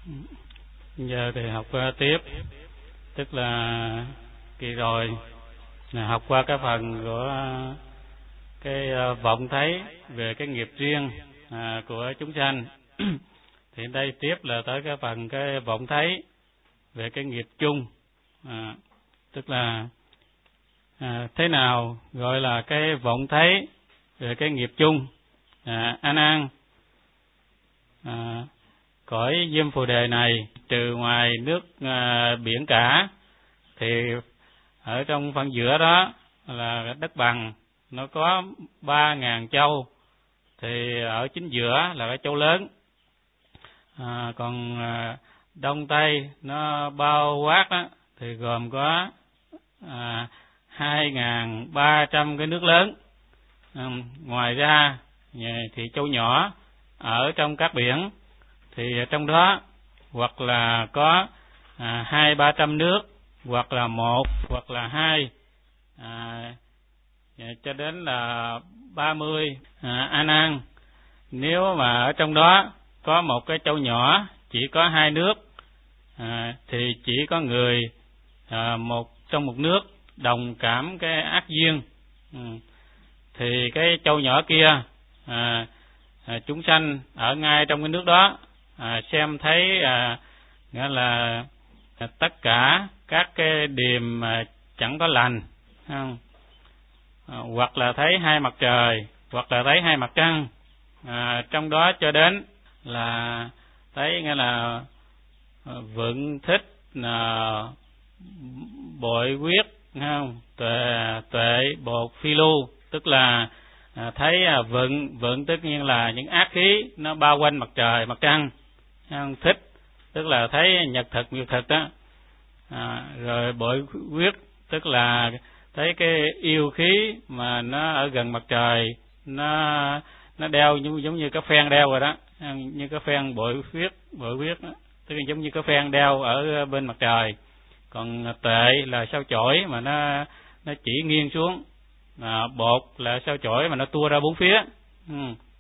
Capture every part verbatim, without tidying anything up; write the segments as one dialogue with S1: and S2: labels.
S1: Giờ thì học uh, tiếp, tức là kỳ rồi là học qua cái phần của uh, cái uh, vọng thấy về cái nghiệp riêng uh, của chúng sanh. Thì đây tiếp là tới cái phần cái vọng thấy về cái nghiệp chung, à, tức là à, thế nào gọi là cái vọng thấy về cái nghiệp chung. à, A Nan, à, cõi Diêm Phù Đề này trừ ngoài nước à, biển cả thì ở trong phần giữa đó là đất bằng, nó có ba ngàn châu, thì ở chính giữa là cái châu lớn. À, còn à, đông tây nó bao quát đó, thì gồm có à, hai ngàn ba trăm cái nước lớn. À, ngoài ra thì châu nhỏ ở trong các biển, thì trong đó hoặc là có à, hai ba trăm nước, hoặc là một, hoặc là hai, à, cho đến là ba mươi. à, A Nan, nếu mà ở trong đó có một cái châu nhỏ chỉ có hai nước, à, thì chỉ có người à, một trong một nước đồng cảm cái ác duyên, ừ. thì cái châu nhỏ kia à, à, chúng sanh ở ngay trong cái nước đó à, xem thấy à, nghĩa là à, tất cả các cái điềm à, chẳng có lành, không? À, hoặc là thấy hai mặt trời, hoặc là thấy hai mặt trăng, à, trong đó cho đến là thấy nghĩa là vượng thích, là bội quyết, không? tuệ tuệ bột phi lưu, tức là à, thấy à, vượng vượng tất nhiên là những ác khí nó bao quanh mặt trời mặt trăng, không? Thích tức là thấy nhật thực miêu thực đó, à, rồi bội quyết tức là thấy cái yêu khí mà nó ở gần mặt trời, nó nó đeo giống, giống như cái phen đeo rồi đó, như cái phen bội quyết bội quyết đó. Tức là giống như cái phen đeo ở bên mặt trời. Còn tệ là sao chổi mà nó nó chỉ nghiêng xuống, à, bột là sao chổi mà nó tua ra bốn phía, ừ.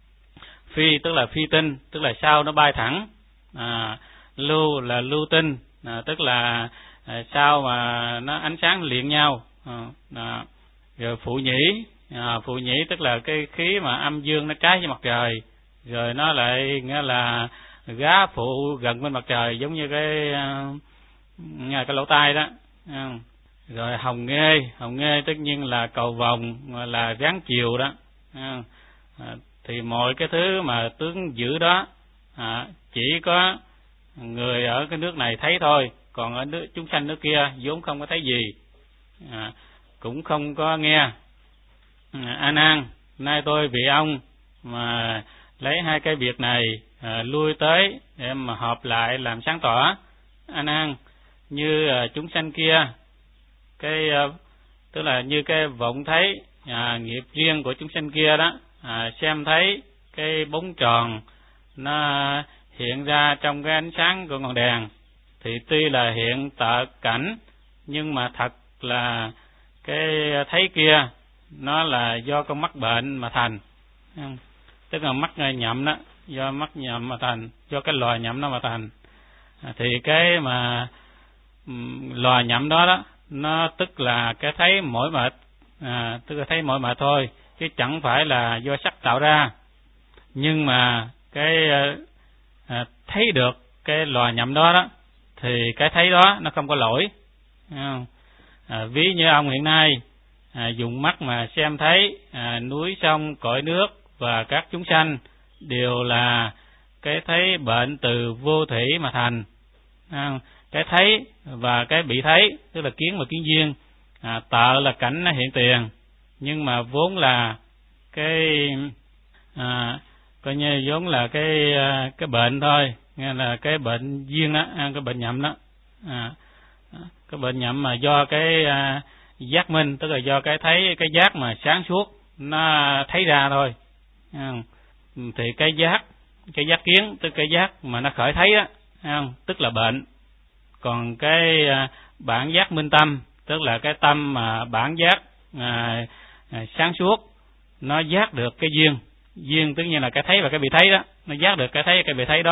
S1: Phi tức là phi tinh, tức là sao nó bay thẳng, à, lưu là lưu tinh, à, tức là à, sao mà nó ánh sáng liền nhau, à, à. Rồi phụ nhĩ, à, phụ nhĩ tức là cái khí mà âm dương nó trái với mặt trời, rồi nó lại nghĩa là gá phụ gần bên mặt trời, giống như cái uh, cái lỗ tai đó. Uh, rồi hồng nghê, hồng nghê tất nhiên là cầu vồng, là ráng chiều đó. Uh, uh, thì mọi cái thứ mà tướng dữ đó uh, chỉ có người ở cái nước này thấy thôi, còn ở nước chúng sanh nước kia vốn không có thấy gì, uh, cũng không có nghe. uh, A Nan, nay tôi vì ông mà lấy hai cái việc này à, lui tới để mà hợp lại làm sáng tỏ. A Nan, như à, chúng sanh kia, cái à, tức là như cái vọng thấy à, nghiệp riêng của chúng sanh kia đó, à, xem thấy cái bóng tròn nó hiện ra trong cái ánh sáng của ngọn đèn, thì tuy là hiện tợ cảnh, nhưng mà thật là cái thấy kia nó là do con mắt bệnh mà thành, tức là mắt nhậm đó, do mắt nhậm mà thành, do cái loài nhậm đó mà thành. À, thì cái mà um, loài nhậm đó đó, nó tức là cái thấy mỏi mệt, à, tức là thấy mỏi mệt thôi, chứ chẳng phải là do sắc tạo ra. Nhưng mà cái à, thấy được cái loài nhậm đó đó, thì cái thấy đó nó không có lỗi. À, ví như ông hiện nay à, dùng mắt mà xem thấy à, núi sông cõi nước và các chúng sanh đều là cái thấy bệnh từ vô thủy mà thành. À, cái thấy và cái bị thấy, tức là kiến và kiến duyên, à, tợ là cảnh nó hiện tiền, nhưng mà vốn là cái à, coi như vốn là cái cái bệnh thôi, nghe là cái bệnh duyên đó, cái bệnh nhậm đó, à, cái bệnh nhậm mà do cái à, giác minh, tức là do cái thấy cái giác mà sáng suốt nó thấy ra thôi. À, thì cái giác cái giác kiến, tức cái giác mà nó khởi thấy á, tức là bệnh. Còn cái à, bản giác minh tâm, tức là cái tâm mà bản giác à, à, sáng suốt, nó giác được cái duyên. Duyên tất nhiên là cái thấy và cái bị thấy đó, nó giác được cái thấy và cái bị thấy đó,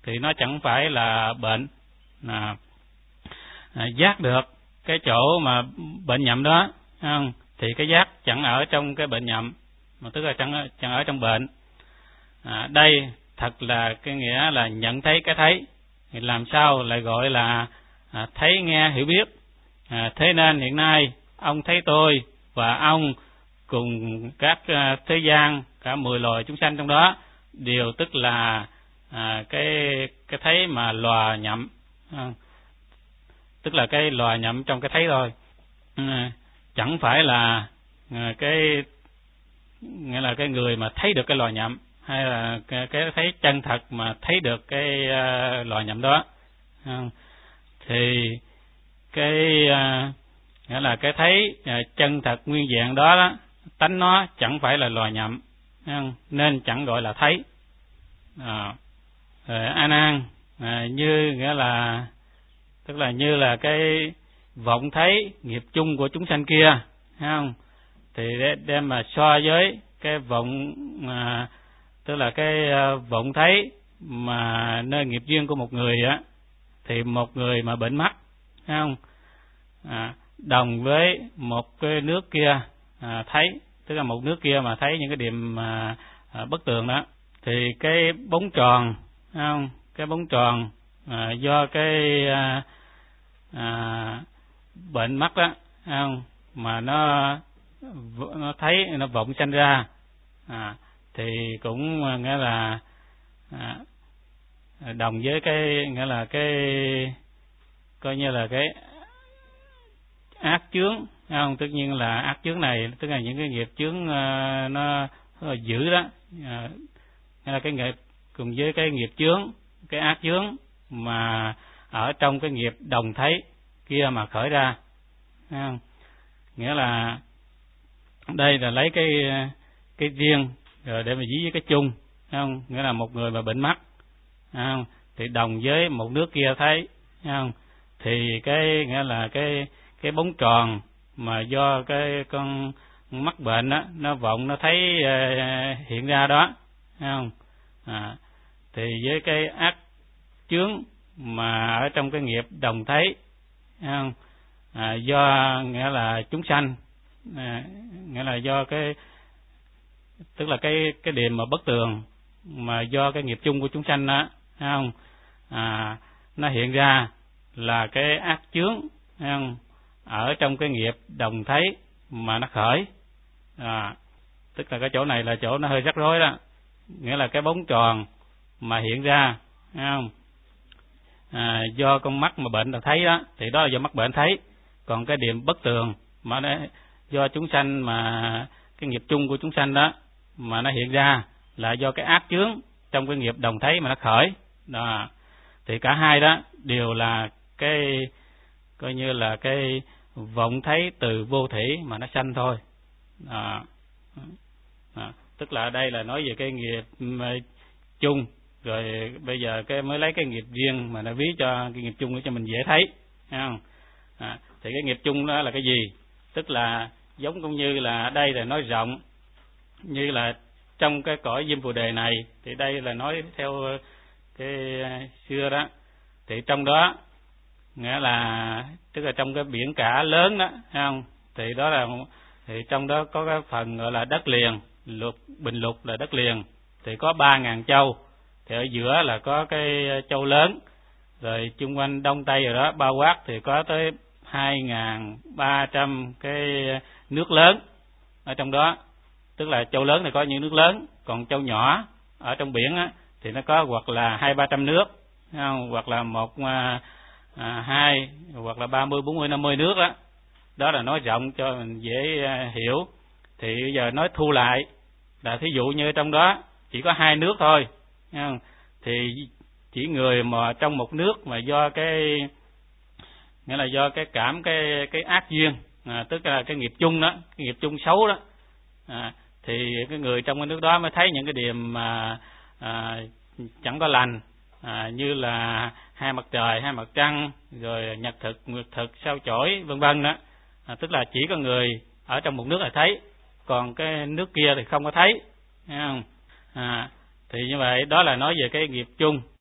S1: thì nó chẳng phải là bệnh. À, à, giác được cái chỗ mà bệnh nhậm đó, không? Thì cái giác chẳng ở trong cái bệnh nhậm, mà tức là chẳng chẳng ở trong bệnh. À, đây thật là cái nghĩa là nhận thấy cái thấy, thì làm sao lại gọi là à, thấy nghe hiểu biết. À, thế nên hiện nay ông thấy tôi và ông cùng các uh, thế gian, cả mười loài chúng sanh trong đó đều tức là à, cái cái thấy mà lòa nhậm, à, tức là cái lòa nhậm trong cái thấy thôi. À, chẳng phải là à, cái nghĩa là cái người mà thấy được cái lòa nhậm, hay là cái, cái thấy chân thật mà thấy được cái uh, lòa nhậm đó. À, thì cái uh, nghĩa là cái thấy uh, chân thật nguyên vẹn đó, đó tánh nó chẳng phải là lòa nhậm, nên chẳng gọi là thấy. À, A Nan, à, như nghĩa là tức là như là cái vọng thấy nghiệp chung của chúng sanh kia, thấy không? Thì đem mà so với cái vọng mà tức là cái vọng thấy mà nơi nghiệp duyên của một người á, thì một người mà bệnh mắt, thấy không? À, đồng với một cái nước kia à, thấy, tức là một nước kia mà thấy những cái điểm mà à, bất tường đó, thì cái bóng tròn, không? Cái bóng tròn à, do cái à, à, bệnh mắt đó, không? Mà nó nó thấy nó vọng sanh ra, à, thì cũng nghĩa là à, đồng với cái nghĩa là cái coi như là cái ác chướng, không? Tất nhiên là ác chướng này tức là những cái nghiệp chướng uh, nó, nó dữ đó, uh, là cái nghiệp cùng với cái nghiệp chướng, cái ác chướng mà ở trong cái nghiệp đồng thấy kia mà khởi ra, không? Nghĩa là đây là lấy cái cái riêng rồi để mà dí với cái chung, không? Nghĩa là một người mà bệnh mắt, không? Thì đồng với một nước kia thấy, không? Thì cái nghĩa là cái cái bóng tròn mà do cái con mắc bệnh đó nó vọng nó thấy uh, hiện ra đó, thấy không? À, thì với cái ác chướng mà ở trong cái nghiệp đồng thấy, thấy không? À, do nghĩa là chúng sanh, à, nghĩa là do cái tức là cái cái điểm mà bất tường mà do cái nghiệp chung của chúng sanh đó, thấy không? À, nó hiện ra là cái ác chướng, thấy không? Ở trong cái nghiệp đồng thấy mà nó khởi, à, tức là cái chỗ này là chỗ nó hơi rắc rối đó, nghĩa là cái bóng tròn mà hiện ra, thấy không? À, do con mắt mà bệnh là thấy đó, thì đó là do mắt bệnh thấy. Còn cái điểm bất tường mà nó do chúng sanh mà cái nghiệp chung của chúng sanh đó mà nó hiện ra là do cái ác chướng trong cái nghiệp đồng thấy mà nó khởi đó. Thì cả hai đó đều là cái coi như là cái vọng thấy từ vô thủy mà nó sanh thôi. À, à, tức là đây là nói về cái nghiệp chung, rồi bây giờ cái mới lấy cái nghiệp riêng mà nó ví cho cái nghiệp chung để cho mình dễ thấy, thấy không? À, thì cái nghiệp chung đó là cái gì? Tức là giống cũng như là đây là nói rộng, như là trong cái cõi Diêm Phù Đề này, thì đây là nói theo cái xưa đó, thì trong đó nghĩa là tức là trong cái biển cả lớn đó, thấy không? Thì đó là thì trong đó có cái phần gọi là đất liền, lục bình lục là đất liền, thì có ba ngàn châu, thì ở giữa là có cái châu lớn, rồi chung quanh đông tây rồi đó bao quát thì có tới hai ngàn ba trăm cái nước lớn ở trong đó. Tức là châu lớn này có những nước lớn, còn châu nhỏ ở trong biển á, thì nó có hoặc là hai ba trăm nước, không? Hoặc là một à, à, hai hoặc là ba mươi bốn mươi năm mươi nước đó. Đó là nói rộng cho mình dễ à, hiểu. Thì bây giờ nói thu lại là thí dụ như trong đó chỉ có hai nước thôi, không? Thì chỉ người mà trong một nước mà do cái nghĩa là do cái cảm cái cái ác duyên, à, tức là cái nghiệp chung đó, cái nghiệp chung xấu đó, à, thì cái người trong cái nước đó mới thấy những cái điểm mà à, chẳng có lành, à, như là hai mặt trời, hai mặt trăng, rồi nhật thực, nguyệt thực, sao chổi, vân vân đó. À, tức là chỉ có người ở trong một nước là thấy, còn cái nước kia thì không có thấy, thấy không? À, thì như vậy đó là nói về cái nghiệp chung.